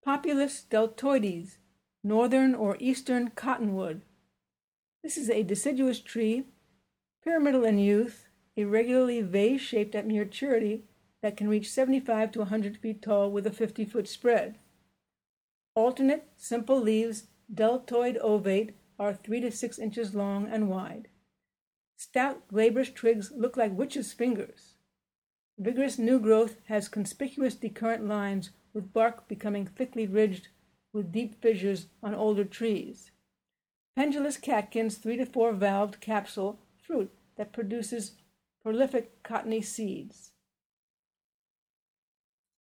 Populus deltoides, northern or eastern cottonwood. This is a deciduous tree, pyramidal in youth, irregularly vase-shaped at maturity, that can reach 75 to 100 feet tall with a 50-foot spread. Alternate, simple leaves, deltoid ovate, are 3 to 6 inches long and wide. Stout, glabrous twigs look like witches' fingers. Vigorous new growth has conspicuous decurrent lines, with bark becoming thickly ridged with deep fissures on older trees. Pendulous catkins, 3 to 4 valved capsule fruit that produces prolific cottony seeds.